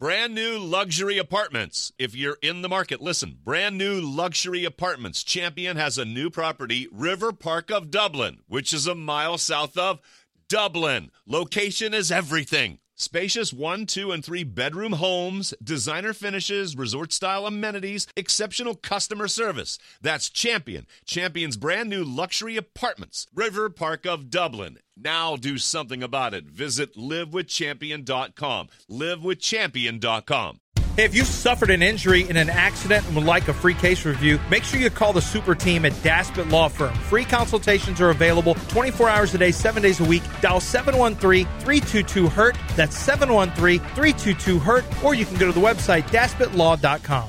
Brand new luxury apartments. If you're in the market, listen. Brand new luxury apartments. Champion has a new property, River Park of Dublin, which is a mile south of Dublin. Location is everything. Spacious 1, 2, and 3 bedroom homes, designer finishes, resort-style amenities, exceptional customer service. That's Champion. Champion's brand new luxury apartments, River Park of Dublin. Now do something about it. Visit livewithchampion.com. Livewithchampion.com. Hey, if you've suffered an injury in an accident and would like a free case review, make sure you call the super team at Daspit Law Firm. Free consultations are available 24 hours a day, 7 days a week. Dial 713-322-HURT. That's 713-322-HURT. Or you can go to the website, DaspitLaw.com.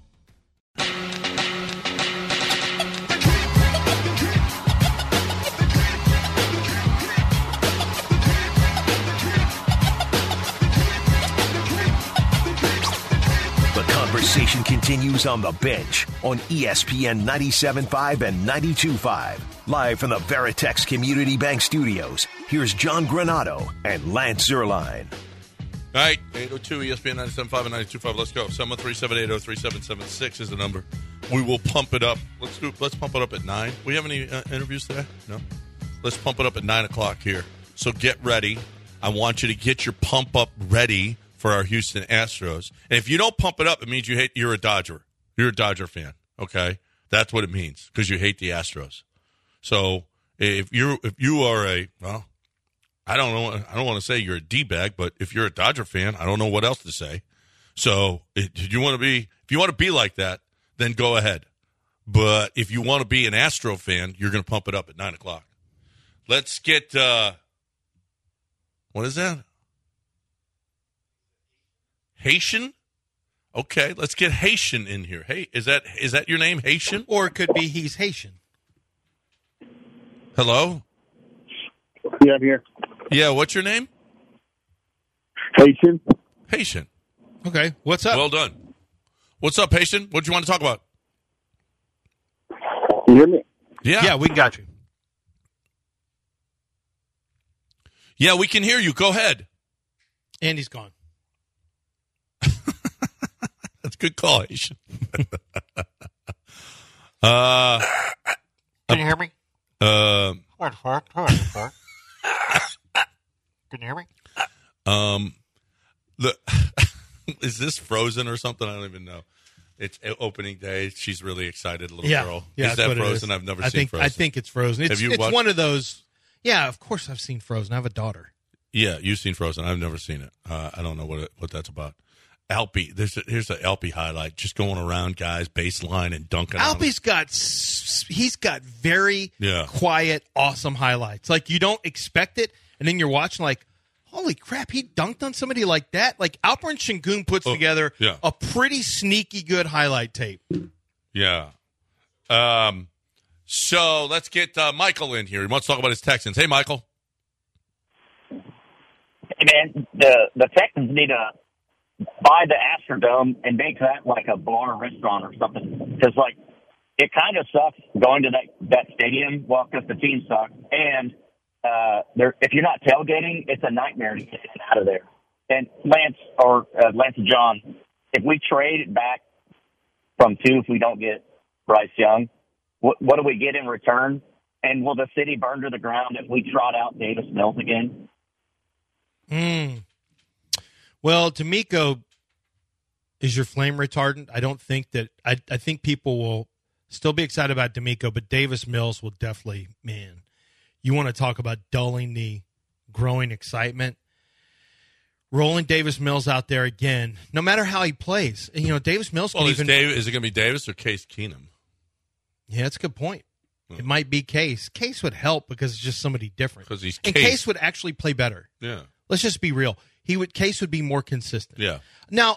Conversation continues on the bench on ESPN 97.5 and 92.5. Live from the Veritex Community Bank Studios, here's John Granato and Lance Zierlein. All right, 802 ESPN 97.5 and 92.5. Let's go. 713-780-3776 is the number. We will pump it up. Let's pump it up at 9. We have any interviews today? No? Let's pump it up at 9 o'clock here. So get ready. I want you to get your pump up ready for our Houston Astros. And if you don't pump it up, it means you're a Dodger. You're a Dodger fan, okay? That's what it means, because you hate the Astros. So if you are I don't want to say you're a D-bag, but if you're a Dodger fan, I don't know what else to say. So if you want to be like that, then go ahead. But if you want to be an Astro fan, you're going to pump it up at 9 o'clock. Let's get what is that? Haitian? Okay, let's get Haitian in here. Hey, is that your name, Haitian? Or it could be he's Haitian. Hello? Yeah, I'm here. Yeah, what's your name? Haitian. Haitian. Okay, what's up? Well done. What's up, Haitian? What do you want to talk about? You hear me? Yeah, we got you. Yeah, we can hear you. Go ahead. Andy's gone. That's a good call, Haitian. Can you hear me? What the fuck? Can you hear me? Is this Frozen or something? I don't even know. It's opening day. She's really excited, little girl. Yeah, is that Frozen? I've never seen Frozen. I think it's Frozen. Have you watched? One of those. Yeah, of course I've seen Frozen. I have a daughter. Yeah, you've seen Frozen. I've never seen it. I don't know what that's about. Alpy, here's an Alpy highlight. Just going around, guys, baseline and dunking. Alpy's got very quiet, awesome highlights. Like, you don't expect it, and then you're watching like, holy crap, he dunked on somebody like that? Like, Alperen Sengun puts together a pretty sneaky good highlight tape. Yeah. So let's get Michael in here. He wants to talk about his Texans. Hey, Michael. Hey, man, the Texans need to buy the Astrodome and make that like a bar restaurant or something. Because, like, it kind of sucks going to that stadium, well, because the team sucks. And if you're not tailgating, it's a nightmare to get out of there. And Lance and John, if we trade it back from 2, if we don't get Bryce Young, what do we get in return? And will the city burn to the ground if we trot out Davis Mills again? Well, D'Amico is your flame retardant. I don't think that – I think people will still be excited about D'Amico, but Davis Mills will definitely – man, you want to talk about dulling the growing excitement. Rolling Davis Mills out there again, no matter how he plays. You know, Davis Mills can is it going to be Davis or Case Keenum? Yeah, that's a good point. It might be Case. Case would help because it's just somebody different. Because he's and Case would actually play better. Yeah. Let's just be real. Case would be more consistent. Yeah. Now,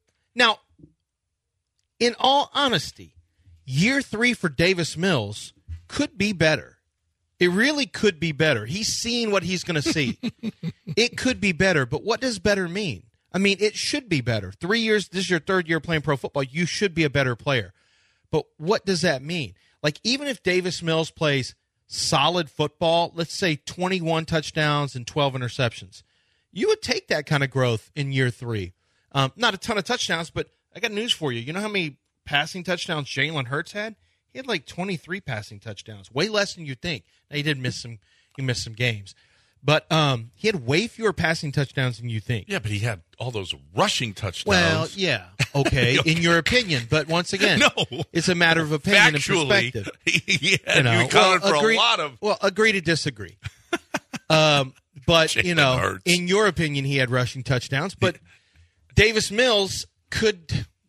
in all honesty, year 3 for Davis Mills could be better. It really could be better. He's seen what he's going to see. It could be better, but what does better mean? I mean, it should be better. 3 years, this is your 3rd year playing pro football. You should be a better player. But what does that mean? Like, even if Davis Mills plays solid football, let's say 21 touchdowns and 12 interceptions, you would take that kind of growth in year 3. Not a ton of touchdowns, but I got news for you. You know how many passing touchdowns Jalen Hurts had? He had like 23 passing touchdowns, way less than you'd think. Now, he did miss some. He missed some games, but he had way fewer passing touchdowns than you think. Yeah, but he had all those rushing touchdowns. Well, yeah, okay, in your opinion. But once again, no, it's a matter of opinion factually, and perspective. You accounted for a lot of. Well, agree to disagree. But Jalen Hurts. in your opinion, he had rushing touchdowns. But Davis Mills could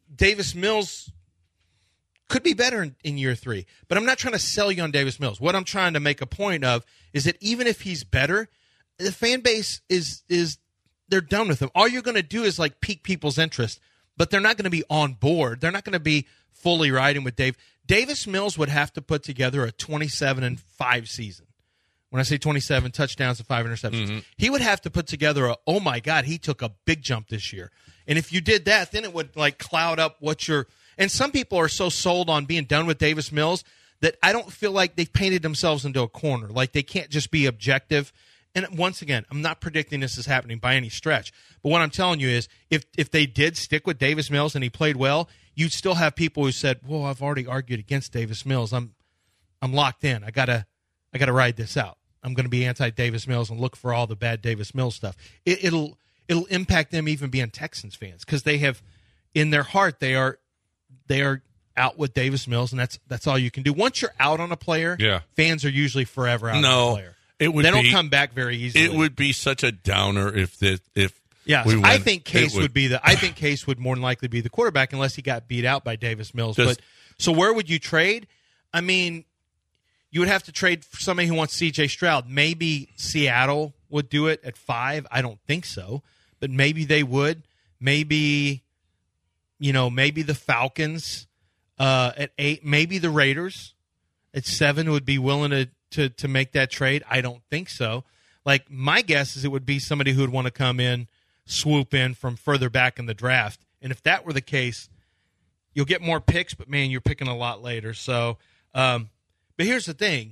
be better in year 3. But I'm not trying to sell you on Davis Mills. What I'm trying to make a point of is that even if he's better, the fan base is they're done with him. All you're going to do is like pique people's interest, but they're not going to be on board. They're not going to be fully riding with Dave. Davis Mills would have to put together a 27-5 season. When I say 27 touchdowns and 5 interceptions, he would have to put together oh my God, he took a big jump this year. And if you did that, then it would like cloud up what you're. And some people are so sold on being done with Davis Mills that I don't feel like they've painted themselves into a corner. Like they can't just be objective. And once again, I'm not predicting this is happening by any stretch. But what I'm telling you is if they did stick with Davis Mills and he played well, you'd still have people who said, well, I've already argued against Davis Mills. I'm locked in. I gotta ride this out. I'm going to be anti-Davis Mills and look for all the bad Davis Mills stuff. It'll impact them even being Texans fans because they have, in their heart, they are out with Davis Mills, and that's all you can do. Once you're out on a player, fans are usually forever out on a player. They don't come back very easily. It would be such a downer if I think Case would more than likely be the quarterback unless he got beat out by Davis Mills. So where would you trade? I mean, you would have to trade for somebody who wants C.J. Stroud. Maybe Seattle would do it at 5. I don't think so, but maybe they would. Maybe the Falcons at 8. Maybe the Raiders at 7 would be willing to make that trade. I don't think so. Like, my guess is it would be somebody who would want to come in, swoop in from further back in the draft. And if that were the case, you'll get more picks, but, man, you're picking a lot later. So, but here's the thing.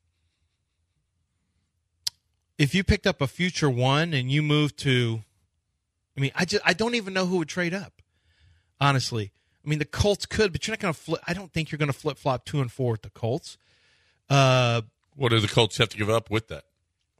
If you picked up a future 1 and you moved to – I don't even know who would trade up, honestly. I mean, the Colts could, but you're not going to flip – I don't think you're going to flip-flop 2 and 4 with the Colts. What do the Colts have to give up with that?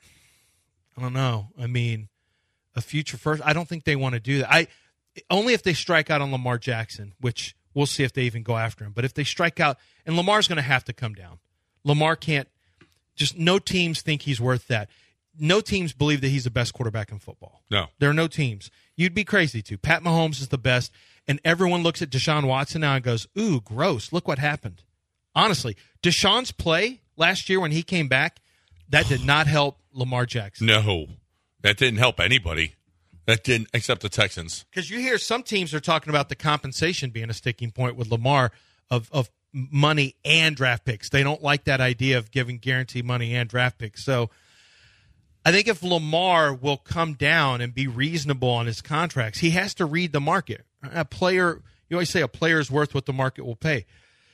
I don't know. I mean, a future first. I don't think they want to do that. Only if they strike out on Lamar Jackson, which we'll see if they even go after him. But if they strike out, and Lamar's going to have to come down. Lamar can't. Just no teams think he's worth that. No teams believe that he's the best quarterback in football. No, there are no teams. You'd be crazy to. Pat Mahomes is the best, and everyone looks at Deshaun Watson now and goes, "Ooh, gross! Look what happened." Honestly, Deshaun's play last year when he came back, that did not help Lamar Jackson. No, that didn't help anybody. That didn't, except the Texans. Because you hear some teams are talking about the compensation being a sticking point with Lamar of money and draft picks. They don't like that idea of giving guaranteed money and draft picks. So I think if Lamar will come down and be reasonable on his contracts, he has to read the market. A player, you always say a player is worth what the market will pay.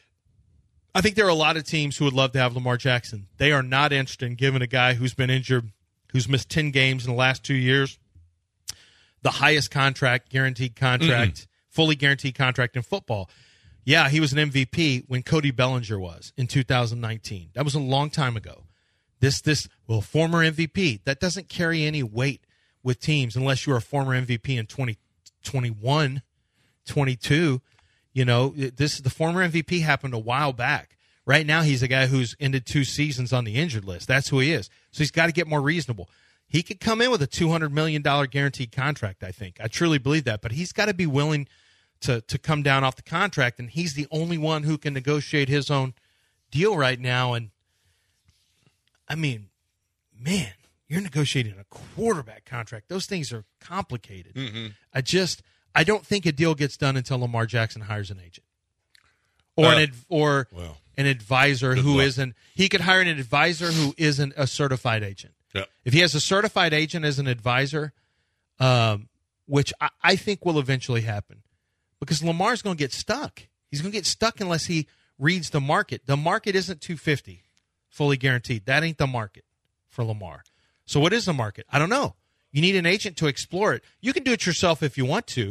I think there are a lot of teams who would love to have Lamar Jackson. They are not interested in giving a guy who's been injured, who's missed 10 games in the last 2 years, the highest contract, guaranteed contract, fully guaranteed contract in football. Yeah, he was an MVP when Cody Bellinger was in 2019. That was a long time ago. Former MVP. That doesn't carry any weight with teams unless you're a former MVP in 2021, 22. You know, the former MVP happened a while back. Right now, he's a guy who's ended 2 seasons on the injured list. That's who he is. So he's got to get more reasonable. He could come in with a $200 million guaranteed contract, I think. I truly believe that. But he's got to be willing to come down off the contract, and he's the only one who can negotiate his own deal right now. And, I mean, man, you're negotiating a quarterback contract. Those things are complicated. Mm-hmm. I don't think a deal gets done until Lamar Jackson hires an agent or an advisor who isn't. He could hire an advisor who isn't a certified agent. Yep. If he has a certified agent as an advisor, which I think will eventually happen, because Lamar's going to get stuck. He's going to get stuck unless he reads the market. The market isn't 250 fully guaranteed. That ain't the market for Lamar. So what is the market? I don't know. You need an agent to explore it. You can do it yourself if you want to,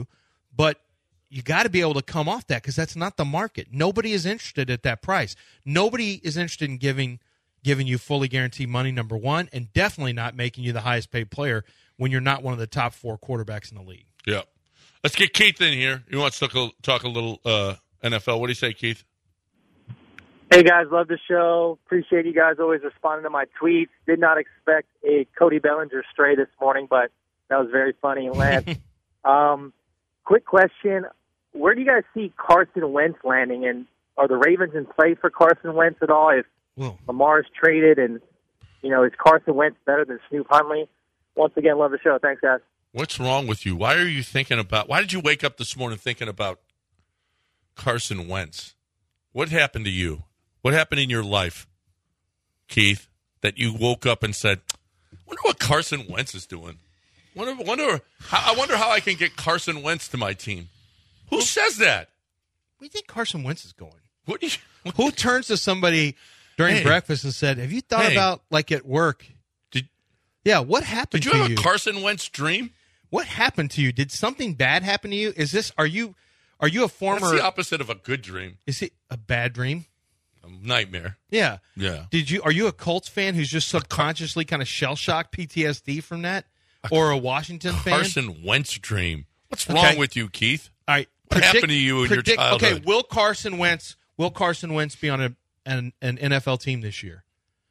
But you got to be able to come off that because that's not the market. Nobody is interested at that price. Nobody is interested in giving you fully guaranteed money, number one, and definitely not making you the highest paid player when you're not one of the top 4 quarterbacks in the league. Yeah. Let's get Keith in here. He wants to talk a little NFL. What do you say, Keith? Hey, guys. Love the show. Appreciate you guys always responding to my tweets. Did not expect a Cody Bellinger stray this morning, but that was very funny. Lance, quick question. Where do you guys see Carson Wentz landing? And are the Ravens in play for Carson Wentz at all? If Lamar is traded and, is Carson Wentz better than Snoop Huntley? Once again, love the show. Thanks, guys. What's wrong with you? Why did you wake up this morning thinking about Carson Wentz? What happened to you? What happened in your life, Keith, that you woke up and said, I wonder what Carson Wentz is doing? I wonder how I can get Carson Wentz to my team. Who says that? Where do you think Carson Wentz is going? Who turns to somebody during breakfast and said, have you thought about, like, at work? What happened to you? Did you have a Carson Wentz dream? What happened to you? Did something bad happen to you? Are you a former... That's the opposite of a good dream. Is it a bad dream? A nightmare. Yeah. Yeah. Are you a Colts fan who's just subconsciously kind of shell-shocked PTSD from that? Or a Washington fan? Carson Wentz dream. What's wrong with you, Keith? All right. What happened to you in your childhood? Okay, will Carson Wentz be on an NFL team this year?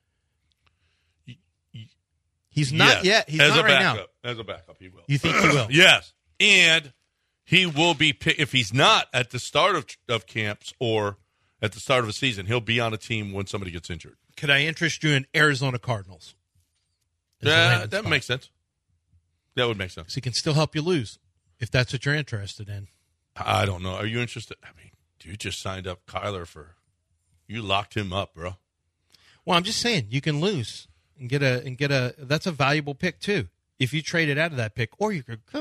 He's not yet. He's not right now. As a backup, he will. You think he will? Yes. And he will be, if he's not at the start of camps or at the start of a season, he'll be on a team when somebody gets injured. Could I interest you in Arizona Cardinals? That makes sense. That would make sense. So he can still help you lose if that's what you're interested in. I don't know. Are you interested? I mean, you just signed up Kyler you locked him up, bro. Well, I'm just saying you can lose and get a. That's a valuable pick too. If you traded out of that pick, or you could.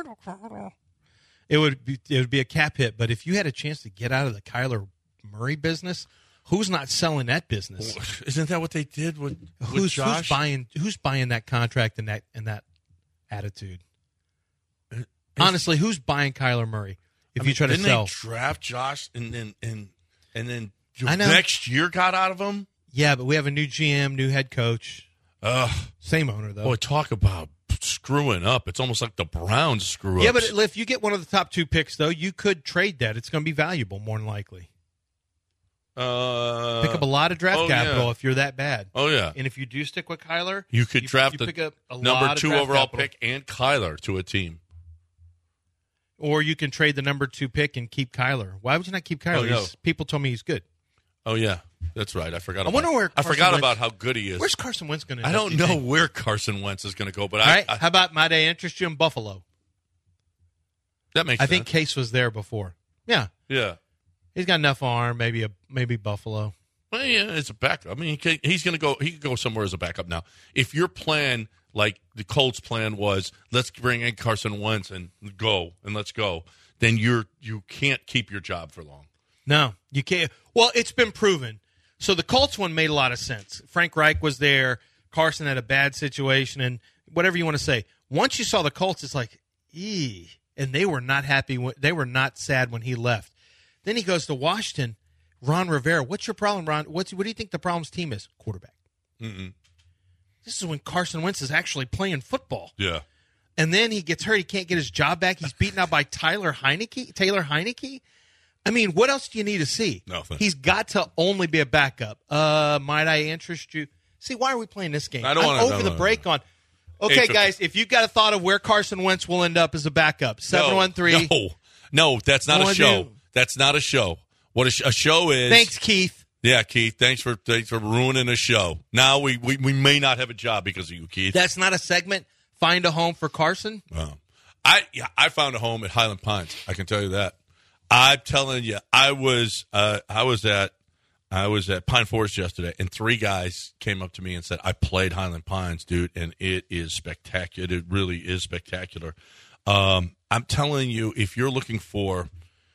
It would be a cap hit, but if you had a chance to get out of the Kyler Murray business, who's not selling that business? Isn't that what they did with Josh? Who's buying that contract and that attitude? Honestly, who's buying Kyler Murray? If you try to sell, didn't they draft Josh and then next year got out of him? Yeah, but we have a new GM, new head coach. Same owner though. Boy, talk about screwing up. It's almost like the Browns screw up. Yeah, but if you get one of the top 2 picks though, you could trade that. It's going to be valuable more than likely. Pick up a lot of draft capital if you're that bad. Oh yeah. And if you do stick with Kyler, you could draft pick up a number 2 overall capital. pick and Kyler to a team. Or you can trade the number 2 pick and keep Kyler. Why would you not keep Kyler? Oh, no. People told me he's good. Oh yeah, that's right. I forgot. I forgot about how good he is. Where's Carson Wentz going to? I don't know where Carson Wentz is going to go, but all right. How about might I interest you in Buffalo? That makes sense. I think Case was there before. Yeah. Yeah. He's got enough arm. Maybe Buffalo. Well, yeah, it's a backup. I mean, he's going to go. He could go somewhere as a backup now. If your plan, like the Colts' plan, was let's bring in Carson Wentz and let's go, then you can't keep your job for long. No, you can't. Well, it's been proven. So the Colts one made a lot of sense. Frank Reich was there. Carson had a bad situation, and whatever you want to say. Once you saw the Colts, it's like, and they were not happy. They were not sad when he left. Then he goes to Washington. Ron Rivera, what's your problem, Ron? What do you think the problem's team is? Quarterback. Mm-mm. This is when Carson Wentz is actually playing football. Yeah. And then he gets hurt. He can't get his job back. He's beaten out by Taylor Heineke. I mean, what else do you need to see? Nothing. He's got to only be a backup. Might I interest you? See, why are we playing this game? I don't want to. Over the break on. Okay, guys, if you've got a thought of where Carson Wentz will end up as a backup, 713. No, that's not a show. That's not a show. What a show is. Thanks, Keith. Yeah, Keith. Thanks for ruining a show. Now we may not have a job because of you, Keith. That's not a segment. Find a home for Carson. I found a home at Highland Pines. I can tell you that. I'm telling you, I was at Pine Forest yesterday, and 3 guys came up to me and said, "I played Highland Pines, dude, and it is spectacular. It really is spectacular." I'm telling you, if you're looking for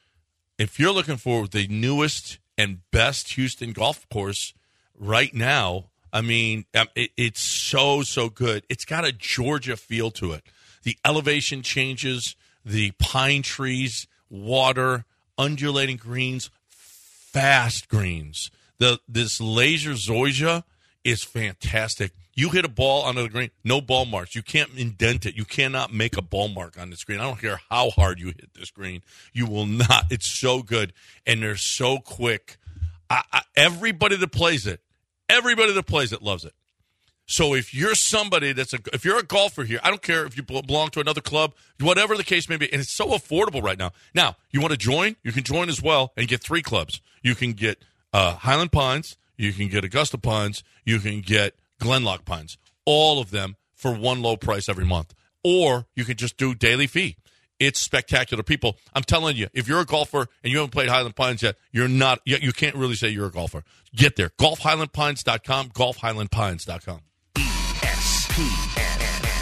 the newest and best Houston golf course right now, I mean, it's so good. It's got a Georgia feel to it. The elevation changes. the pine trees, water, undulating greens, fast greens. This laser zoysia is fantastic. You hit a ball onto the green, no ball marks. You can't indent it. You cannot make a ball mark on this green. I don't care how hard you hit this green. You will not. It's so good, and they're so quick. Everybody that plays it loves it. So if you're somebody if you're a golfer here, I don't care if you belong to another club, whatever the case may be, and it's so affordable right now. Now, you want to join? You can join as well and get 3 clubs. You can get Highland Pines, you can get Augusta Pines, you can get Glenlock Pines, all of them for one low price every month. Or you can just do daily fee. It's spectacular. People, I'm telling you, if you're a golfer and you haven't played Highland Pines yet, you can't really say you're a golfer. Get there. GolfHighlandPines.com, GolfHighlandPines.com. ESPN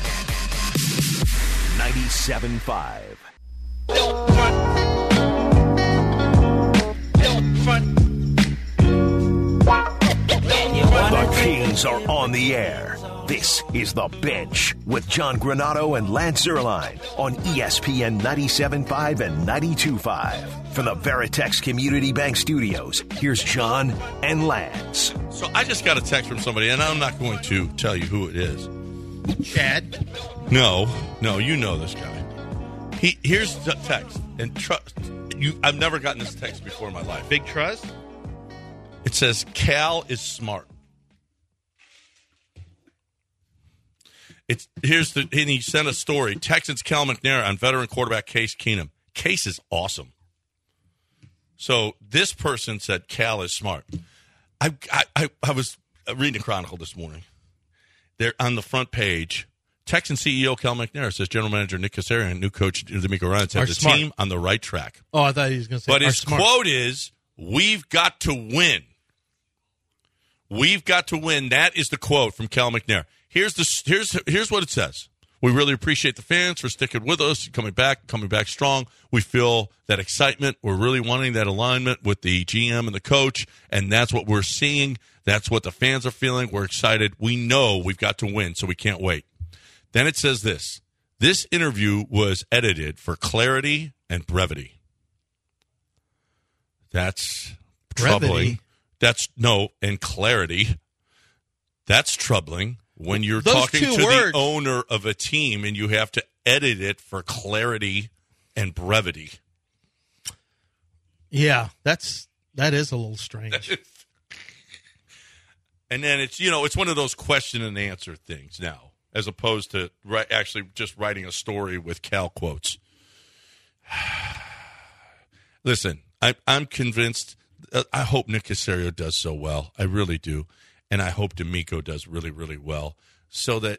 97.5. Don't front. The Kings are on the air. This is The Bench with John Granato and Lance Zierlein on ESPN 97.5 and 92.5. From the Veritex Community Bank Studios, here's John and Lance. So I just got a text from somebody, and I'm not going to tell you who it is. Chad? No, you know this guy. Here's the text, and I've never gotten this text before in my life. Big trust? It says, Cal is smart. And he sent a story. Texans Cal McNair on veteran quarterback Case Keenum. Case is awesome. So this person said Cal is smart. I was reading the Chronicle this morning. They're on the front page. Texan CEO Cal McNair says General Manager Nick Caserio and new coach D'Amico Ryan said the team on the right track. Oh, I thought he was going to say. But his quote is, "We've got to win. We've got to win." That is the quote from Cal McNair. Here's what it says. We really appreciate the fans for sticking with us, coming back strong. We feel that excitement. We're really wanting that alignment with the GM and the coach, and that's what we're seeing. That's what the fans are feeling. We're excited. We know we've got to win, so we can't wait. Then it says this. This interview was edited for clarity and brevity. That's troubling. And clarity. That's troubling. When you're talking to the owner of a team and you have to edit it for clarity and brevity. Yeah, that is a little strange. And then it's one of those question and answer things now, as opposed to actually just writing a story with Cal quotes. Listen, I'm convinced. I hope Nick Caserio does so well. I really do. And I hope D'Amico does really, really well so that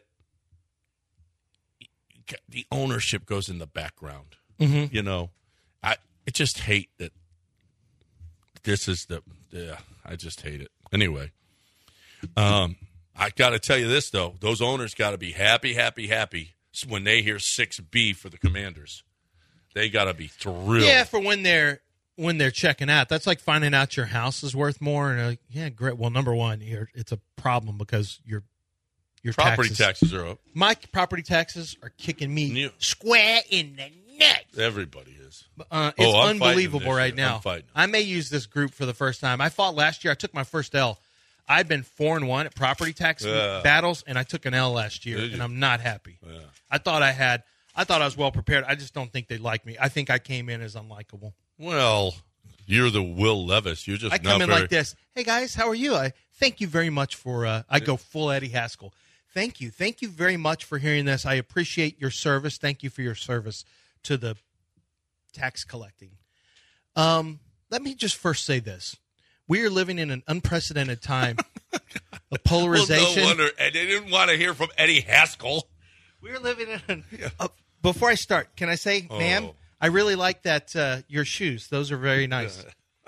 the ownership goes in the background. Mm-hmm. I just hate that this is I just hate it. Anyway, I got to tell you this, though. Those owners got to be happy when they hear 6B for the Commanders. They got to be thrilled. Yeah, for when they're checking out. That's like finding out your house is worth more. And yeah, great. Well, number one, it's a problem because your property taxes are up. My property taxes are kicking me square in the neck. Everybody is. It's unbelievable right now. I may use this group for the first time. I fought last year. I took my first L. I've been 4-1 at property tax battles, and I took an L last year, and I'm not happy. Yeah. I thought I was well prepared. I just don't think they like me. I think I came in as unlikable. Well, you're the Will Levis. You're just. I come in like this. Hey guys, how are you? Thank you very much for. I go full Eddie Haskell. Thank you very much for hearing this. I appreciate your service. Thank you for your service to the tax collecting. Let me just first say this: we are living in an unprecedented time of polarization. Well, no wonder they didn't want to hear from Eddie Haskell. We're living in. Before I start, can I say, ma'am? I really like that your shoes. Those are very nice.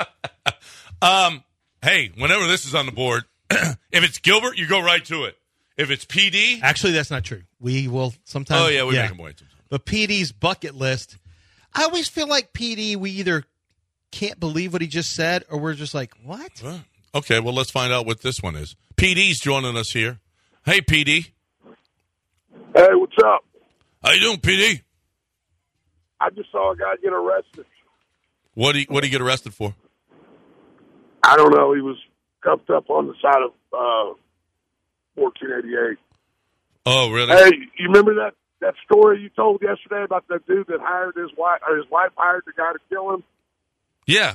Hey, whenever this is on the board, if it's Gilbert, you go right to it. If it's PD, actually, that's not true. We will sometimes. Oh yeah, we make them wait. But PD's bucket list. I always feel like PD. We either can't believe what he just said, or we're just like, what? Okay, well, let's find out what this one is. PD's joining us here. Hey, PD. Hey, what's up? How you doing, PD? I just saw a guy get arrested. What did he get arrested for? I don't know. He was cuffed up on the side of 1488. Oh, really? Hey, you remember that story you told yesterday about that dude that hired his wife, or his wife hired the guy to kill him? Yeah.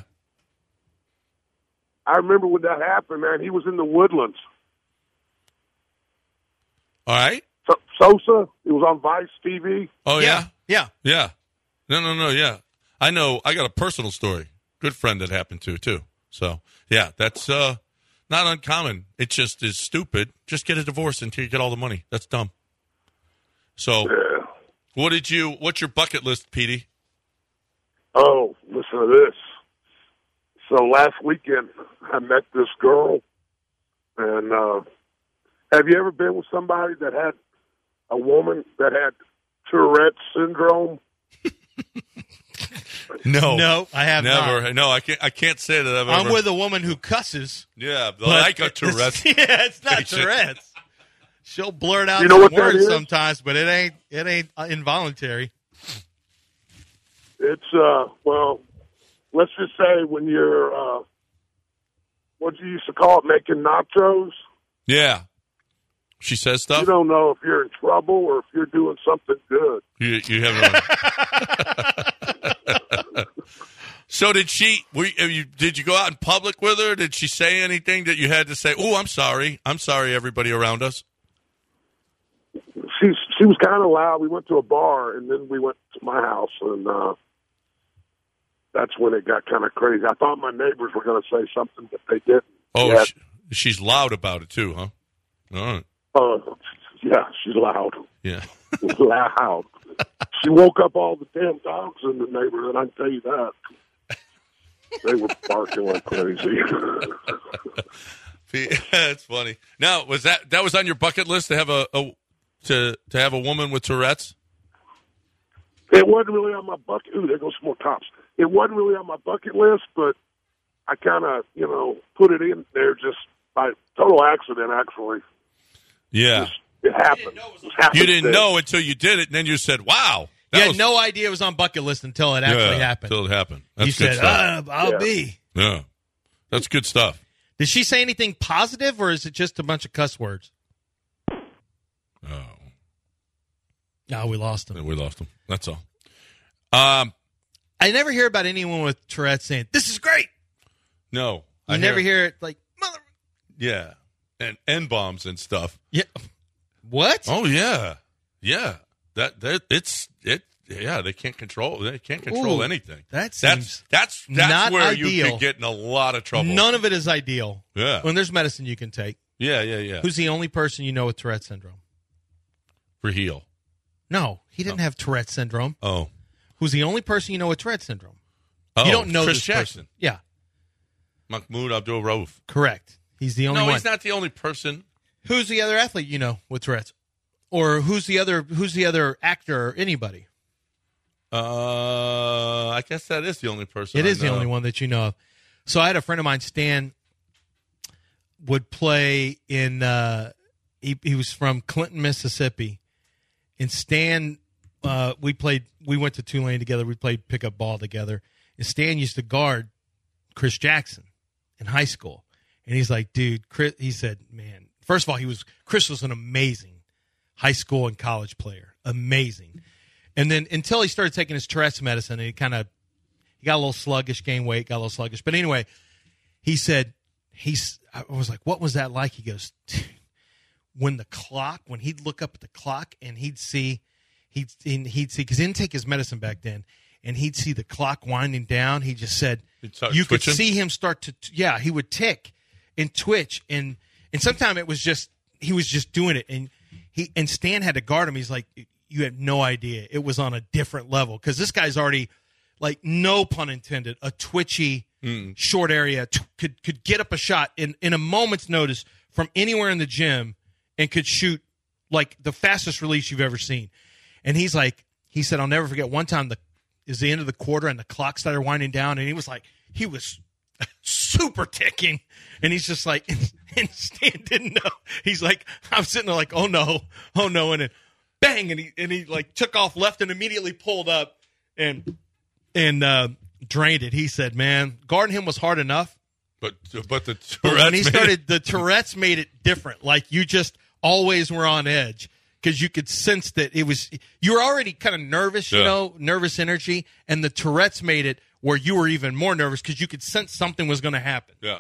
I remember when that happened, man. He was in the Woodlands. All right. Sosa, it was on Vice TV. Oh, yeah? Yeah. Yeah. No, yeah. I know. I got a personal story. Good friend that happened to, too. So, yeah, that's not uncommon. It just is stupid. Just get a divorce until you get all the money. That's dumb. So, yeah. What's your bucket list, Petey? Oh, listen to this. So last weekend, I met this girl, and have you ever been with somebody that had a woman that had Tourette's syndrome? No, I have never. not. No, I can't say that I've ever. I'm with a woman who cusses. Yeah, like a Tourette's. It's not Tourette's. She'll blurt out You know some what that words is? sometimes, but it ain't involuntary. It's well, let's just say when you're what you used to call it, making nachos. Yeah. She says stuff? You don't know if you're in trouble or if you're doing something good. You have no. So did you go out in public with her? Did she say anything that you had to say, oh, I'm sorry, everybody around us? She was kind of loud. We went to a bar, and then we went to my house, and that's when it got kind of crazy. I thought my neighbors were going to say something, but they didn't. Oh, she's loud about it, too, huh? All right. Yeah, she's loud. Yeah. Loud. She woke up all the damn dogs in the neighborhood, I can tell you that. They were barking like crazy. That's funny. Now, was that was on your bucket list to have to have a woman with Tourette's? It wasn't really on my bucket. Ooh, there goes some more cops. It wasn't really on my bucket list, but I kind of, put it in there just by total accident, actually. Yeah. It happened. You didn't know until you did it, and then you said, wow. You had no idea it was on bucket list until it actually happened. Until it happened. That's you good said, stuff. I'll be. Yeah. That's good stuff. Did she say anything positive, or is it just a bunch of cuss words? Oh. No, we lost him. We lost him. That's all. I never hear about anyone with Tourette's saying, this is great. No. I never hear it like, mother. Yeah. And N-bombs and stuff. Yeah. What? Oh, yeah. Yeah. They can't control anything. That seems that's not where ideal. you could get in a lot of trouble. None of it is ideal. Yeah. When there's medicine you can take. Yeah. Who's the only person you know with Tourette's syndrome? Raheel. No, he didn't have Tourette's syndrome. Oh. Who's the only person you know with Tourette's syndrome? Oh, you don't know Chris this Jackson. person. Yeah. Mahmoud Abdul-Rauf. Correct. He's the only one. No, he's not the only person. Who's the other athlete you know with Tourette's? Or who's the other actor or anybody? I guess that is the only person. It is the only one that you know of. So I had a friend of mine, Stan, would play in he was from Clinton, Mississippi. And Stan we went to Tulane together, we played pickup ball together. And Stan used to guard Chris Jackson in high school. And he's like, dude, Chris, he said, man, first of all, Chris was an amazing high school and college player. Amazing. And then until he started taking his Tourette's medicine, and he got a little sluggish, gained weight, got a little sluggish. But anyway, he said, I was like, what was that like? He goes, when he'd look up at the clock and he'd see, because he didn't take his medicine back then, and he'd see the clock winding down. He just said, you could see him start to, he would tick and twitch. And sometimes it was just, he was just doing it. And Stan had to guard him. He's like, you had no idea. It was on a different level. Because this guy's already, like, no pun intended, a twitchy, short area, could get up a shot in a moment's notice from anywhere in the gym and could shoot, like, the fastest release you've ever seen. And he said, I'll never forget one time it was the end of the quarter and the clock started winding down, and he was super ticking, and he's just like, and Stan didn't know. He's like, I'm sitting there like, oh no, and then bang, and he like took off left and immediately pulled up, and drained it. He said, "Man, guarding him was hard enough, but the Tourette's when he started, the Tourette's made it different. Like you just always were on edge because you could sense that you were already kind of nervous, nervous energy, and the Tourette's made it where you were even more nervous because you could sense something was going to happen. Yeah.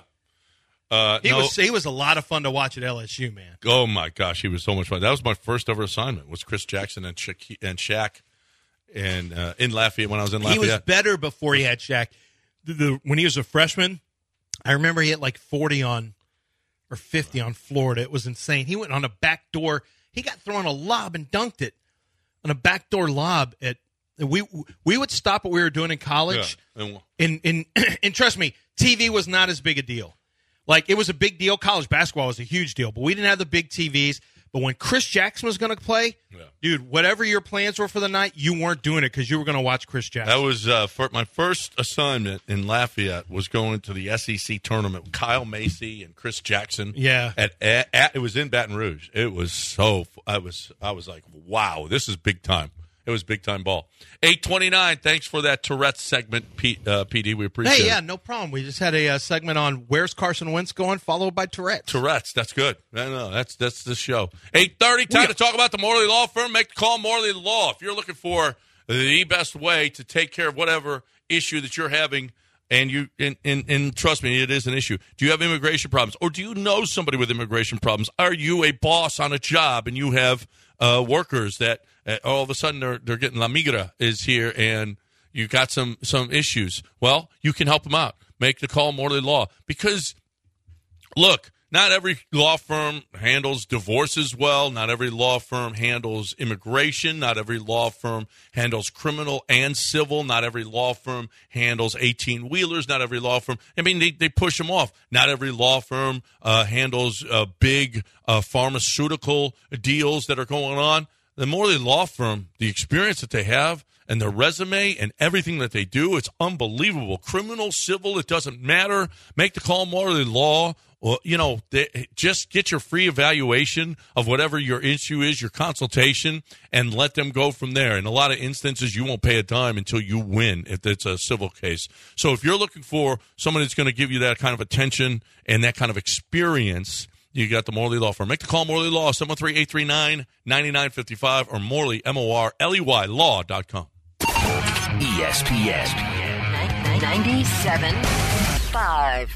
He was a lot of fun to watch at LSU, man. Oh my gosh, he was so much fun. That was my first ever assignment. Was Chris Jackson and Shaq, and in Lafayette when I was in Lafayette. He was better before he had Shaq. When he was a freshman, I remember he had like 40 or 50 on Florida. It was insane. He went on a backdoor. He got thrown a lob and dunked it on a backdoor lob at. We would stop what we were doing in college, and trust me, TV was not as big a deal. Like, it was a big deal. College basketball was a huge deal, but we didn't have the big TVs. But when Chris Jackson was going to play, dude, whatever your plans were for the night, you weren't doing it because you were going to watch Chris Jackson. That was my first assignment in Lafayette was going to the SEC tournament with Kyle Macy and Chris Jackson. Yeah. It was in Baton Rouge. It was I was like, wow, this is big time. It was big-time ball. 8:29, thanks for that Tourette's segment, PD. We appreciate it. Hey, yeah, no problem. We just had a segment on where's Carson Wentz going, followed by Tourette's. Tourette's, that's good. No, that's the show. 8:30, time to talk about the Morley Law Firm. Make the call, Morley Law. If you're looking for the best way to take care of whatever issue that you're having, and trust me, it is an issue. Do you have immigration problems? Or do you know somebody with immigration problems? Are you a boss on a job and you have workers that all of a sudden they're getting La Migra is here and you got some issues? Well, you can help them out. Make the call, Morley Law. Because, look, not every law firm handles divorces well. Not every law firm handles immigration. Not every law firm handles criminal and civil. Not every law firm handles 18-wheelers. Not every law firm, they push them off. Not every law firm handles big pharmaceutical deals that are going on. The Morley Law Firm, the experience that they have and their resume and everything that they do, it's unbelievable. Criminal, civil, it doesn't matter. Make the call, Morley Law. Well, just get your free evaluation of whatever your issue is, your consultation, and let them go from there. In a lot of instances, you won't pay a dime until you win if it's a civil case. So if you're looking for someone that's going to give you that kind of attention and that kind of experience, you got the Morley Law Firm. Make the call, Morley Law, 713-839-9955 or Morley, MORLEY, law.com. ESPN 97.5.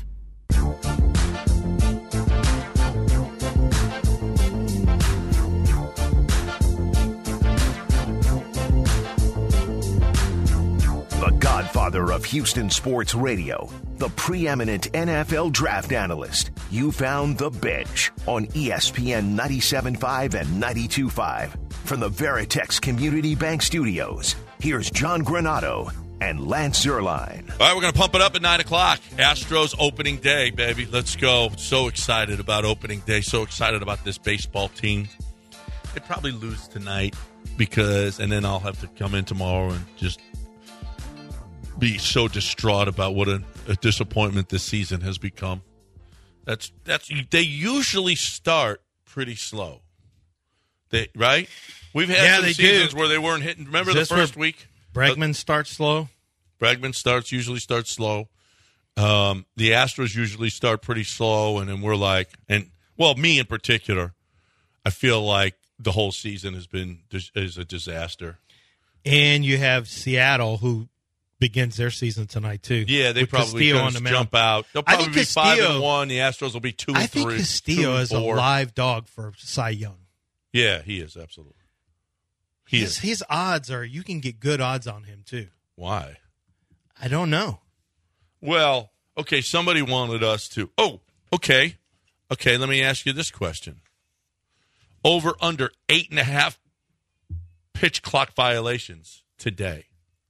The godfather of Houston sports radio, the preeminent NFL draft analyst. You found The Bench on ESPN 97.5 and 92.5. From the Veritex Community Bank Studios, here's John Granado and Lance Zierlein. All right, we're going to pump it up at 9 o'clock. Astros opening day, baby. Let's go. So excited about opening day. So excited about this baseball team. They probably lose tonight and then I'll have to come in tomorrow and just be so distraught about what a disappointment this season has become. They usually start pretty slow. Right? We've had some seasons where they weren't hitting. Remember the first week? Bregman starts slow. Bregman usually starts slow. The Astros usually start pretty slow, and then we're like, me in particular, I feel like the whole season is a disaster. And you have Seattle, who begins their season tonight too. Yeah, they probably jump out. They'll probably be 5-1. The Astros will be 2-3. I think Castillo is a live dog for Cy Young. Yeah, he is absolutely. His odds are you can get good odds on him too. Why? I don't know. Well, okay. Somebody wanted us to. Oh, okay. Okay. Let me ask you this question: over under 8.5 pitch clock violations today.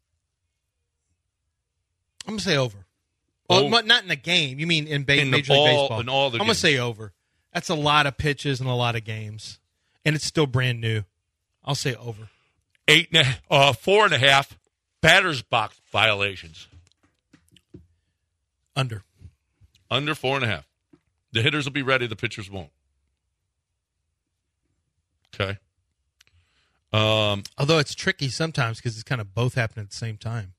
I'm going to say over. Well, not in the game. You mean in Major League Baseball? In all the I'm going to say over. That's a lot of pitches and a lot of games. And it's still brand new. I'll say over. 4.5 batter's box violations. Under 4.5. The hitters will be ready. The pitchers won't. Okay. Although it's tricky sometimes because it's kind of both happening at the same time.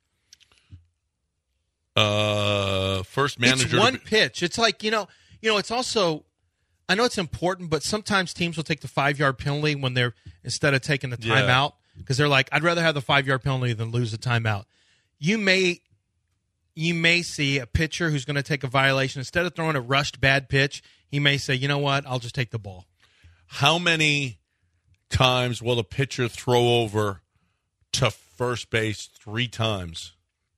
First manager. It's one pitch. It's like, it's also, I know it's important, but sometimes teams will take the 5-yard penalty when they're, instead of taking the timeout, because they're like, I'd rather have the 5-yard penalty than lose the timeout. You may see a pitcher who's going to take a violation. Instead of throwing a rushed bad pitch, he may say, you know what, I'll just take the ball. How many times will a pitcher throw over to first base 3 times?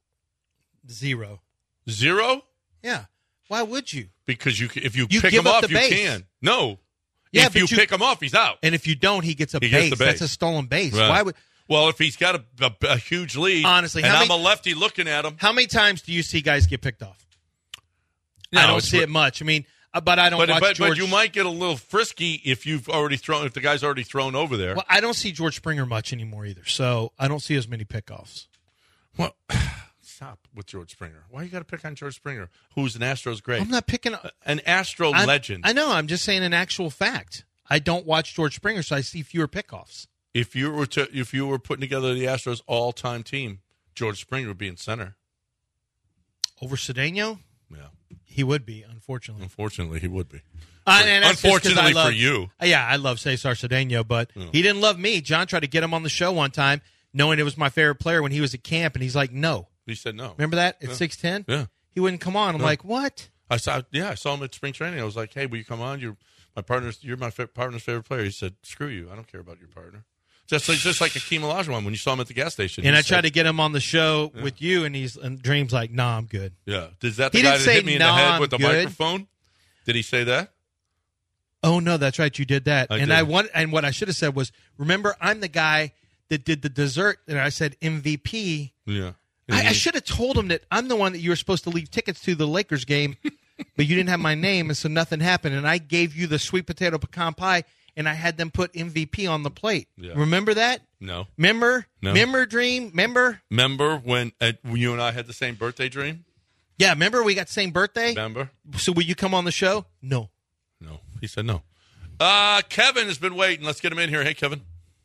0. 0? Yeah. Why would you? Because if you pick him off, you can. No. Yeah, if you pick him off, he's out. And if you don't, he gets a base. Gets the base. That's a stolen base. Right. Why would? Well, if he's got a huge lead, honestly, and I'm a lefty looking at him. How many times do you see guys get picked off? No, I don't see it much. I mean, but I don't watch George. But you might get a little frisky if if the guy's already thrown over there. Well, I don't see George Springer much anymore either, so I don't see as many pickoffs. Well, stop with George Springer. Why you got to pick on George Springer, who's an Astros great? I'm not picking an Astro legend. I know. I'm just saying an actual fact. I don't watch George Springer, so I see fewer pickoffs. If you were putting together the Astros all-time team, George Springer would be in center. Over Cedeno? Yeah. He would be, unfortunately. Unfortunately, he would be. Unfortunately for you. Yeah, I love Cesar Cedeno, but he didn't love me. John tried to get him on the show one time, knowing it was my favorite player when he was at camp, and he's like, no. He said no. Remember that at 6'10"? Yeah. He wouldn't come on. I'm like, what? I saw him at spring training. I was like, hey, will you come on? You're my partner's favorite player. He said, screw you. I don't care about your partner. Just like Akeem Olajuwon when you saw him at the gas station. And I tried to get him on the show with you, and Dream's like, nah, I'm good. Yeah. Is that the guy that hit me in the head with the microphone? Did he say that? Oh, no, that's right. You did that. And what I should have said was, remember, I'm the guy that did the dessert, and I said MVP. Yeah. I should have told him that I'm the one that you were supposed to leave tickets to the Lakers game, but you didn't have my name, and so nothing happened. And I gave you the sweet potato pecan pie, and I had them put MVP on the plate. Yeah. Remember that? No. Remember? No. Remember, Dream? Remember when you and I had the same birthday, Dream? Yeah, remember we got the same birthday? Remember? So will you come on the show? No. No. He said no. Kevin has been waiting. Let's get him in here. Hey, Kevin.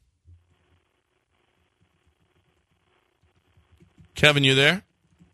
Kevin, you there?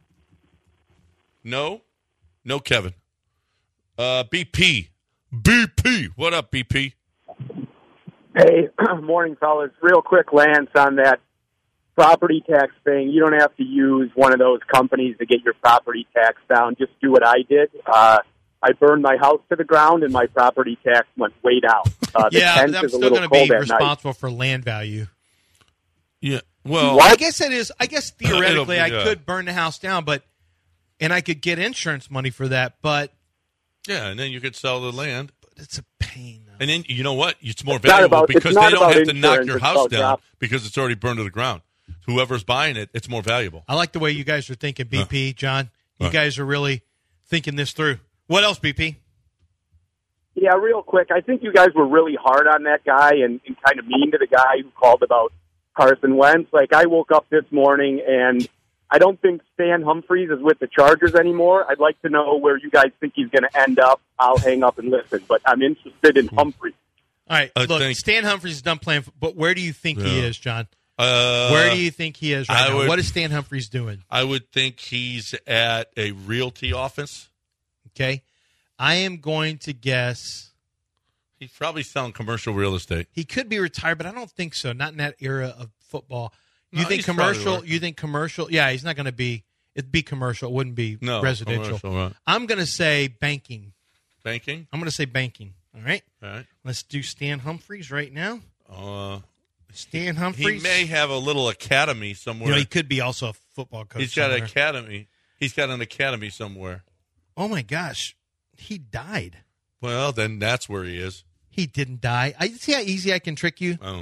No? No, Kevin. BP. What up, BP? Hey, morning, fellas. Real quick, Lance, on that property tax thing. You don't have to use one of those companies to get your property tax down. Just do what I did. I burned my house to the ground, and my property tax went way down. I'm still going to be responsible for land value. Yeah. Well, I guess it is. I guess theoretically I could burn the house down, and I could get insurance money for that. But yeah, and then you could sell the land. But it's a pain. And then you know what? It's more valuable because they don't have to knock your house down because it's already burned to the ground. Whoever's buying it, it's more valuable. I like the way you guys are thinking, BP, John. You guys are really thinking this through. What else, BP? Yeah, real quick. I think you guys were really hard on that guy and kind of mean to the guy who called about Carson Wentz. Like, I woke up this morning, and I don't think Stan Humphries is with the Chargers anymore. I'd like to know where you guys think he's going to end up. I'll hang up and listen, but I'm interested in Humphries. All right, look, Stan Humphries is done playing, but where do you think he is, John? Where do you think he is right now? What is Stan Humphries doing? I would think he's at a realty office. Okay. I am going to guess he's probably selling commercial real estate. He could be retired, but I don't think so. Not in that era of football. You think commercial? You think commercial? Yeah, he's not going to be. It'd be commercial. It wouldn't be residential. Right. I'm going to say banking. Banking? I'm going to say banking. All right. All right. Let's do Stan Humphries right now. Stan Humphries. He may have a little academy somewhere. He could be also a football coach. He's got an academy. He's got an academy somewhere. Oh my gosh, he died. Well, then that's where he is. He didn't die. I see how easy I can trick you. Oh.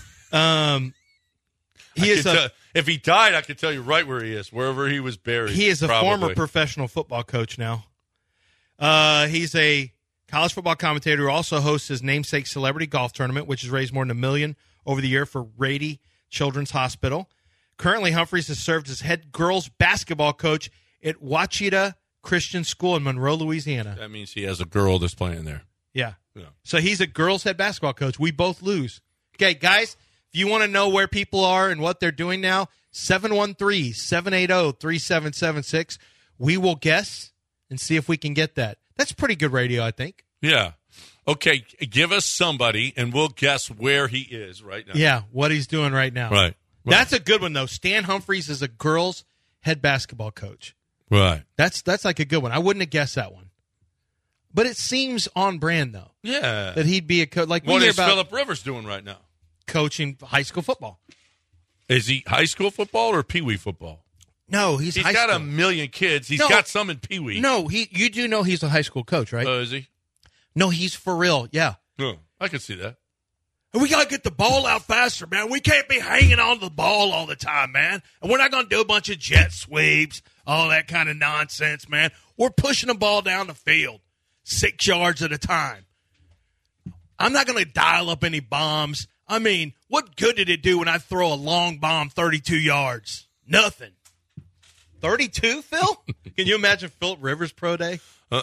If he died, I could tell you right where he is, wherever he was buried. He is a former professional football coach now. He's a college football commentator who also hosts his namesake celebrity golf tournament, which has raised more than $1 million over the year for Rady Children's Hospital. Currently, Humphries has served as head girls basketball coach at Ouachita Christian School in Monroe, Louisiana. That means he has a girl that's playing there. Yeah. So he's a girls' head basketball coach. We both lose. Okay, guys, If you want to know where people are and what they're doing now, 713-780-3776. We will guess and see if we can get that. That's pretty good radio, I think. Yeah. Okay, give us somebody, and we'll guess where he is right now. Yeah, what he's doing right now. Right. That's a good one, though. Stan Humphries is a girls' head basketball coach. Right. That's like a good one. I wouldn't have guessed that one. But it seems on brand, though. Yeah. That he'd be a coach. Like, what we hear is about Phillip Rivers doing right now? Coaching high school football. Is he high school football or Pee Wee football? No, he's high got school. a million kids. He's got some in Pee Wee. No, you do know he's a high school coach, right? Is he? No, he's for real. Yeah. Oh, I can see that. We got to get the ball out faster, man. We can't be hanging on to the ball all the time, man. And we're not going to do a bunch of jet sweeps, all that kind of nonsense, man. We're pushing the ball down the field 6 yards at a time. I'm not going to dial up any bombs. I mean, what good did it do when I throw a long bomb 32 yards? Nothing. 32, Phil? Can you imagine Phillip Rivers' pro day? Go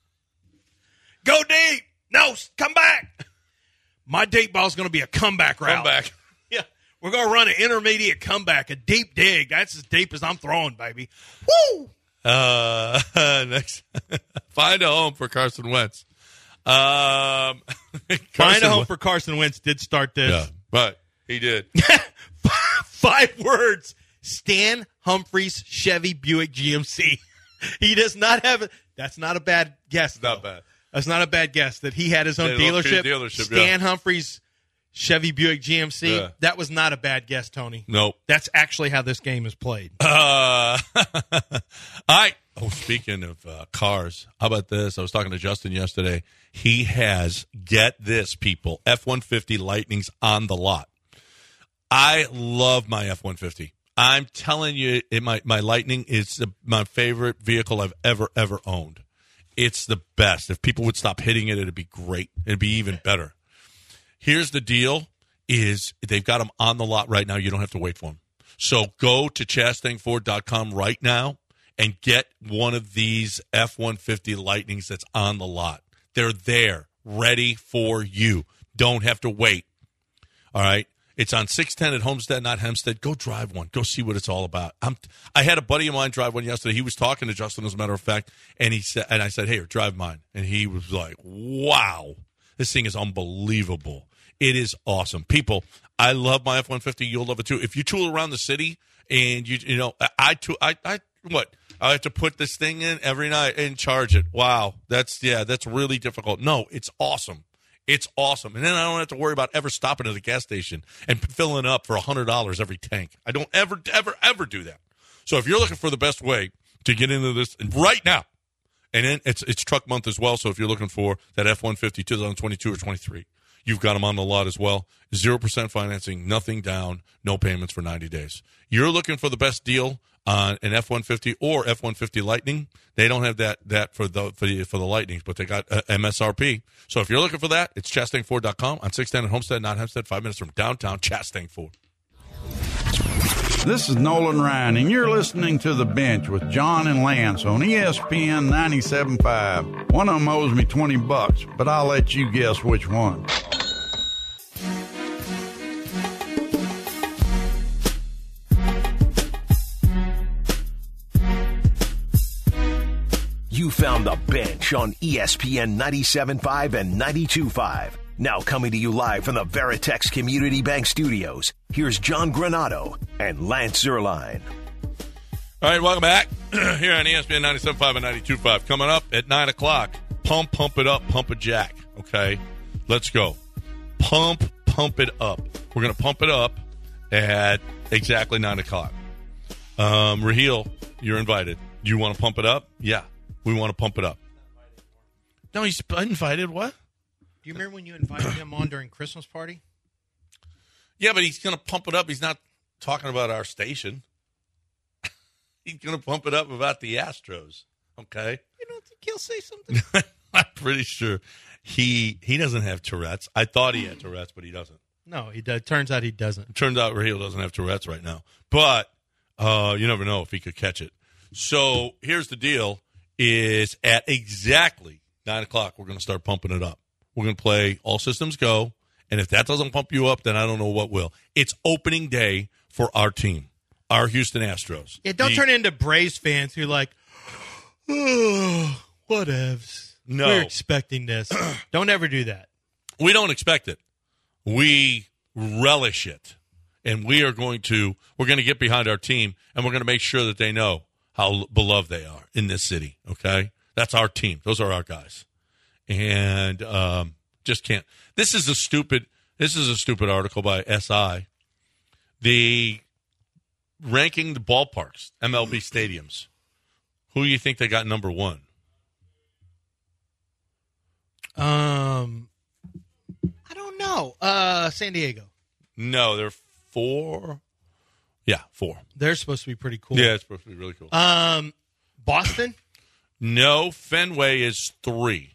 deep. No, come back. My deep ball is going to be a comeback route. Comeback. Yeah, we're going to run an intermediate comeback, a deep dig. That's as deep as I'm throwing, baby. Woo! Next, find a home for Carson Wentz. Find a home for Carson Wentz did start this. Yeah, but he did. 5 words. Stan Humphries Chevy Buick GMC. He does not have it. That's not a bad guess. Not bad. That's not a bad guess that he had his own dealership. Stan Humphries Chevy Buick GMC. Yeah. That was not a bad guess, Tony. Nope. That's actually how this game is played. Speaking of cars, how about this? I was talking to Justin yesterday. He has, get this, people, F-150 Lightnings on the lot. I love my F-150. I'm telling you, my Lightning is my favorite vehicle I've ever owned. It's the best. If people would stop hitting it, it'd be great. It'd be even better. Here's the deal, is they've got them on the lot right now. You don't have to wait for them. So go to ChastangFord.com right now and get one of these F-150 Lightnings that's on the lot. They're there, ready for you. Don't have to wait. All right? It's on 610 at Homestead, not Hempstead. Go drive one. Go see what it's all about. I had a buddy of mine drive one yesterday. He was talking to Justin, as a matter of fact, and I said, "Hey, drive mine." And he was like, "Wow, this thing is unbelievable. It is awesome." People, I love my F-150. You'll love it too. If you tool around the city and I have to put this thing in every night and charge it. Wow, that's really difficult. No, it's awesome. It's awesome. And then I don't have to worry about ever stopping at a gas station and filling up for $100 every tank. I don't ever do that. So if you're looking for the best way to get into this right now, and then it's truck month as well, so if you're looking for that F-150 2022 or 23, you've got them on the lot as well. 0% financing, nothing down, no payments for 90 days. You're looking for the best deal on an F-150 or F-150 Lightning. They don't have that for the Lightnings, but they got MSRP. So if you're looking for that, it's ChastangFord.com on 610 at Homestead, not Hempstead, 5 minutes from downtown Chastang Ford. This is Nolan Ryan, and you're listening to The Bench with John and Lance on ESPN 97.5. One of them owes me $20, but I'll let you guess which one. You found The Bench on ESPN 97.5 and 92.5. Now coming to you live from the Veritex Community Bank Studios, here's John Granado and Lance Zierlein. All right, welcome back here on ESPN 97.5 and 92.5. Coming up at 9 o'clock, pump it up, pump a jack, okay? Let's go. Pump it up. We're going to pump it up at exactly 9 o'clock. Raheel, you're invited. You want to pump it up? Yeah. We want to pump it up. No, he's invited. What? Do you remember when you invited him on during Christmas party? Yeah, but he's going to pump it up. He's not talking about our station. He's going to pump it up about the Astros. Okay? You don't think he'll say something? I'm pretty sure he doesn't have Tourette's. I thought he had Tourette's, but he doesn't. No, he does. Turns out he doesn't. Turns out Raheel doesn't have Tourette's right now. But you never know if he could catch it. So here's the deal. Is at exactly 9 o'clock, we're going to start pumping it up. We're going to play All Systems Go, And if that doesn't pump you up, then I don't know what will. It's opening day for our team, our Houston Astros. Yeah, don't turn into Braves fans who are like, oh, whatevs. No. We're expecting this. Don't ever do that. We don't expect it. We relish it. And we're going to get behind our team, and we're going to make sure that they know how beloved they are in this city, okay? That's our team. Those are our guys. And just can't. This is a stupid article by SI. The ranking the ballparks, MLB stadiums. Who do you think they got number one? I don't know. San Diego. No, they're 4. Yeah, 4. They're supposed to be pretty cool. Yeah, it's supposed to be really cool. Boston? No, Fenway is 3.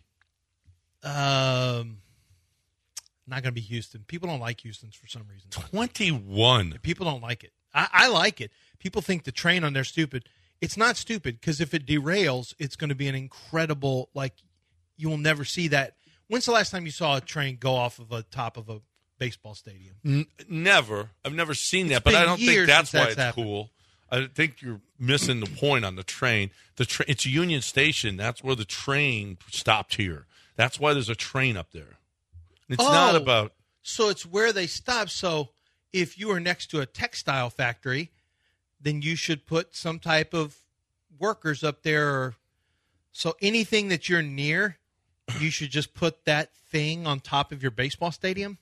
Not going to be Houston. People don't like Houston's for some reason. 21. People don't like it. I like it. People think the train on there's stupid. It's not stupid because if it derails, it's going to be an incredible, like, you will never see that. When's the last time you saw a train go off of the top of a baseball stadium? Never. I've never seen that, It's but I been don't think years that's since why that's it's happened. cool. I think you're missing the point on the train. It's Union Station. That's where the train stopped here. That's why there's a train up there. It's not about... So it's where they stop. So if you are next to a textile factory, then you should put some type of workers up there. So anything that you're near, you should just put that thing on top of your baseball stadium?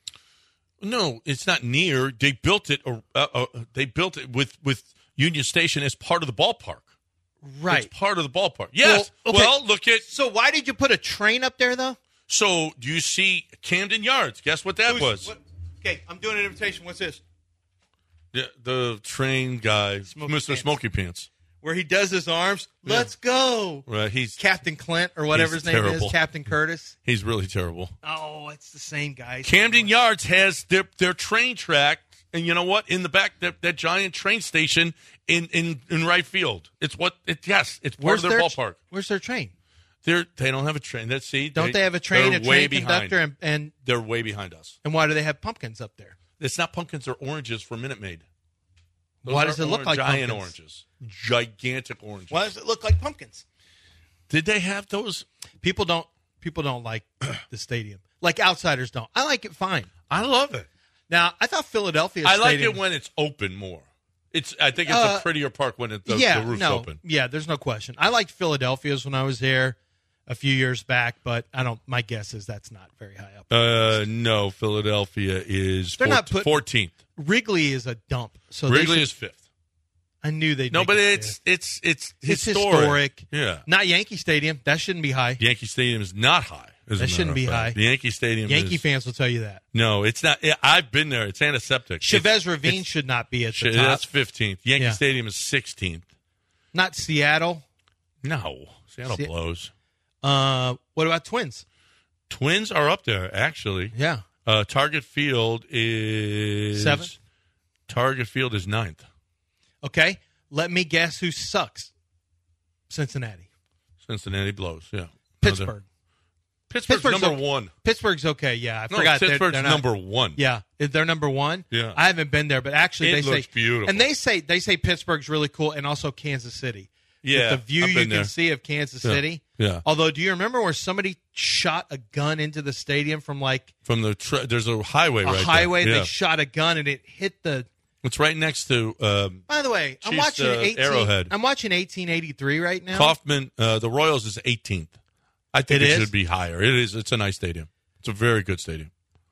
No, it's not near. They built it. They built it with Union Station as part of the ballpark. Right. It's part of the ballpark. Yes. Well, okay. Well, look at. So why did you put a train up there, though? So do you see Camden Yards? Guess what that was? Okay, I'm doing an invitation. What's this? Yeah, the train guy, Smoky Mr. Pants. Smoky Pants. Where he does his arms. Yeah. Let's go. Right. He's Captain Clint or whatever he's his name terrible. is. Captain Curtis. He's really terrible. Oh, it's the same guy. Camden Yards has their train track, and you know what? In the back, that giant train station in right field. It's what. Yes, it's part of their ballpark. Where's their train? They don't have a train. Let's see. Don't they have a train, they're a way train behind. conductor, and They're way behind us. and why do they have pumpkins up there? It's not pumpkins or oranges for Minute Maid. Those Why are does it look like giant pumpkins? oranges? Gigantic oranges. Why does it look like pumpkins? Did they have those? People don't like the stadium. Like outsiders don't. I like it fine. I love it. Now, I thought Philadelphia I like stadium, it when it's open more. I think it's a prettier park when the roof's open. Yeah, there's no question. I liked Philadelphia's when I was there a few years back, but my guess is that's not very high up. No, Philadelphia is They're not putting- 14th. Wrigley is a dump. So Wrigley is 5th. I knew they'd No, make but it it's It's historic. Yeah. Not Yankee Stadium. That shouldn't be high. Yankee Stadium is not high. as a That matter shouldn't of be fact. high. The Yankee Stadium Yankey is, fans will tell you that. No, it's not. I've been there. It's antiseptic. Chavez Ravine should not be at the top. That's 15th. Yankee Yeah. Stadium is 16th. Not Seattle. No. Seattle blows. What about Twins? Twins are up there, actually. Yeah. Target Field is 7th? Target Field is 9th. Okay. Let me guess who sucks. Cincinnati. Cincinnati blows, yeah. Pittsburgh. Pittsburgh's number 1. Pittsburgh's okay, yeah. I No, forgot. Pittsburgh's they're not, number 1. Yeah. They're number 1? Yeah. I haven't been there, but actually It they looks say beautiful. And they say Pittsburgh's really cool and also Kansas City. Yeah, With the view I've you been can there. see of Kansas Yeah. City. Yeah. Although, do you remember where somebody shot a gun into the stadium from like From the there's a highway a right highway? there. They Yeah. shot a gun and it hit the. It's right next to By the way, I'm Chiefs, watching Arrowhead. I'm watching 1883 right now. Kaufman. The Royals is 18th. I think It it is? should be higher. It is. It's a nice stadium. It's a very good stadium.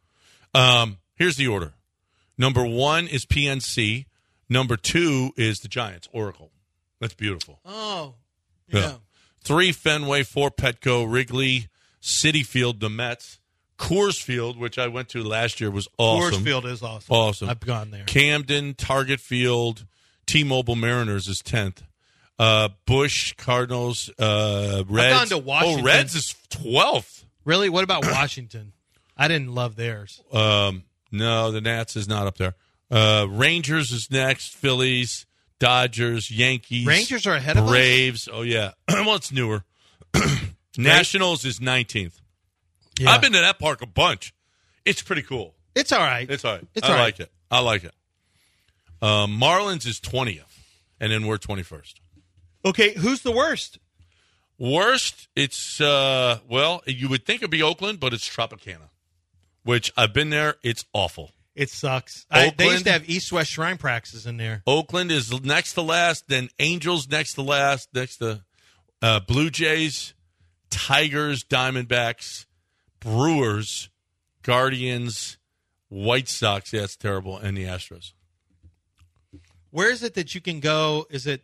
Here's the order. Number 1 is PNC. Number 2 is the Giants, Oracle. That's beautiful. Oh, yeah. 3, Fenway. 4, Petco. Wrigley. Citi Field, the Mets. Coors Field, which I went to last year, was awesome. Coors Field is awesome. Awesome. I've gone there. Camden, Target Field. T-Mobile Mariners is 10th. Busch, Cardinals, Reds. gone to Washington. Oh, Reds is 12th. Really? What about Washington? I didn't love theirs. No, the Nats is not up there. Rangers is next. Phillies, Dodgers, Yankees. Rangers are ahead of us? Braves. Oh, yeah. Well, it's newer. Nationals is 19th. Yeah. I've been to that park a bunch. It's pretty cool. It's all right. It's all right. It's I all right. like it. I like it. Marlins is 20th, and then we're 21st. Okay, who's the worst? Worst, it's, well, you would think it'd be Oakland, but it's Tropicana, which I've been there. It's awful. It sucks. Oakland, They used to have East-West Shrine practices in there. Oakland is next to last, then Angels next to last, next to Blue Jays, Tigers, Diamondbacks, Brewers, Guardians, White Sox. Yeah, it's terrible. And the Astros. Where is it that you can go? Is it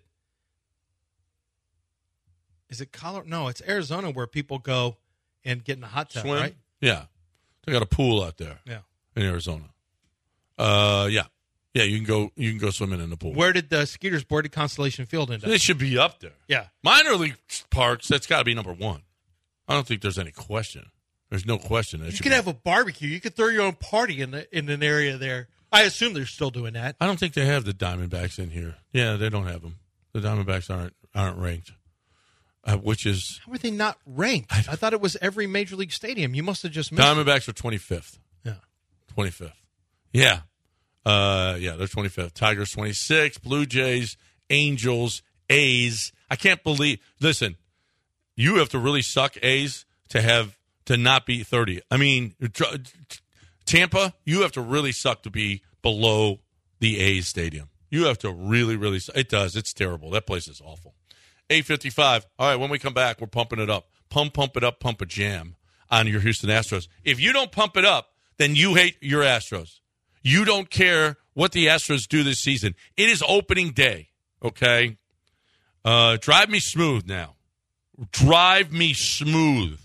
Colorado? No, it's Arizona where people go and get in a hot tub, Swim? right? Yeah. They got a pool out there. Yeah. In Arizona. Yeah. Yeah, you can go swimming in the pool. Where did the Skeeters boarded Constellation Field end up? They should be up there. Yeah. Minor league parks, that's got to be number one. I don't think there's any question. There's no question. You can have a barbecue. You could throw your own party in an area there. I assume they're still doing that. I don't think they have the Diamondbacks in here. Yeah, they don't have them. The Diamondbacks aren't ranked, which is... How are they not ranked? I thought it was every major league stadium. You must have just missed Diamondbacks are 25th. Yeah. 25th. Yeah. Yeah, they're 25th. Tigers 26th. Blue Jays, Angels, A's. I can't believe... Listen, you have to really suck, A's, to not be 30. I mean, Tampa, you have to really suck to be below the A's stadium. You have to really, really suck. It does. It's terrible. That place is awful. 8:55. All right, when we come back, we're pumping it up. Pump it up, pump a jam on your Houston Astros. If you don't pump it up, then you hate your Astros. You don't care what the Astros do this season. It is opening day, okay? Drive me smooth now. Drive me smooth.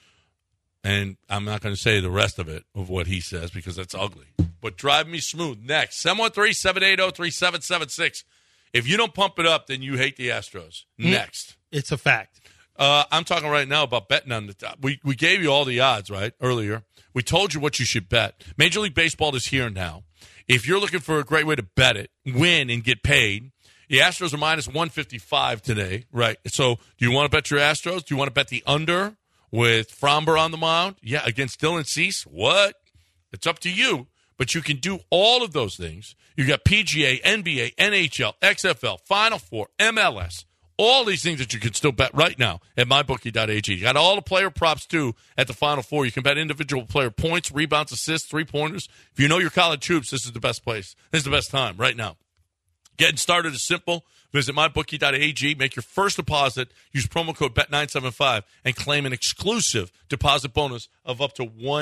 And I'm not going to say the rest of it, of what he says, because that's ugly. But drive me smooth. Next, 713-780-3776. If you don't pump it up, then you hate the Astros. Next. It's a fact. I'm talking right now about betting on the top. We gave you all the odds, right, earlier. We told you what you should bet. Major League Baseball is here now. If you're looking for a great way to bet it, win, and get paid, the Astros are minus 155 today, right? So do you want to bet your Astros? Do you want to bet the under with Fromber on the mound? Yeah, against Dylan Cease? What? It's up to you. But you can do all of those things. You got PGA, NBA, NHL, XFL, Final Four, MLS. All these things that you can still bet right now at mybookie.ag. You got all the player props, too, at the Final Four. You can bet individual player points, rebounds, assists, three-pointers. If you know your college hoops, this is the best place. This is the best time right now. Getting started is simple. Visit mybookie.ag. Make your first deposit. Use promo code BET975 and claim an exclusive deposit bonus of up to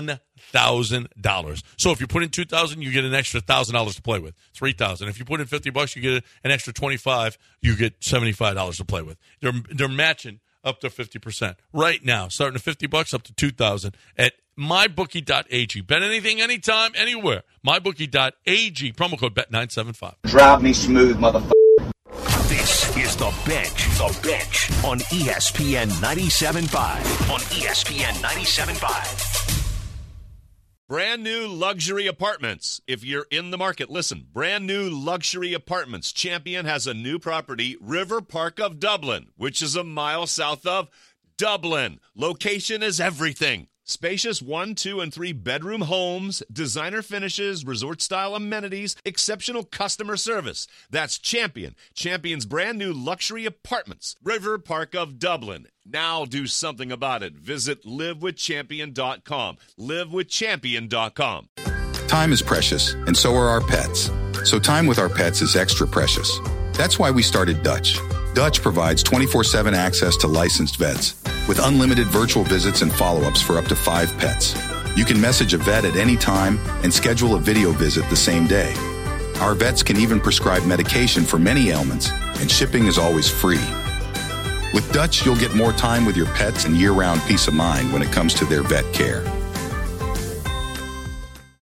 $1,000. So if you put in $2,000, you get an extra $1,000 to play with. $3,000. If you put in $50, you get an extra $25. You get $75 to play with. They're matching up to 50% right now, starting at $50 up to $2,000 at mybookie.ag. Bet anything, anytime, anywhere. Mybookie.ag. Promo code BET975. Drive me smooth, motherfucker. This is The Bench. The Bench on ESPN 97.5. On ESPN 97.5. Brand new luxury apartments. If you're in the market, listen. Brand new luxury apartments. Champion has a new property, River Park of Dublin, which is a mile south of Dublin. Location is everything. Spacious 1, 2, and 3 bedroom homes, designer finishes, resort-style amenities, exceptional customer service. That's Champion. Champion's brand new luxury apartments. River Park of Dublin. Now do something about it. Visit livewithchampion.com. Livewithchampion.com. Time is precious, and so are our pets. So time with our pets is extra precious. That's why we started Dutch. Dutch provides 24/7 access to licensed vets with unlimited virtual visits and follow-ups for up to 5 pets. You can message a vet at any time and schedule a video visit the same day. Our vets can even prescribe medication for many ailments, and shipping is always free. With Dutch, you'll get more time with your pets and year-round peace of mind when it comes to their vet care.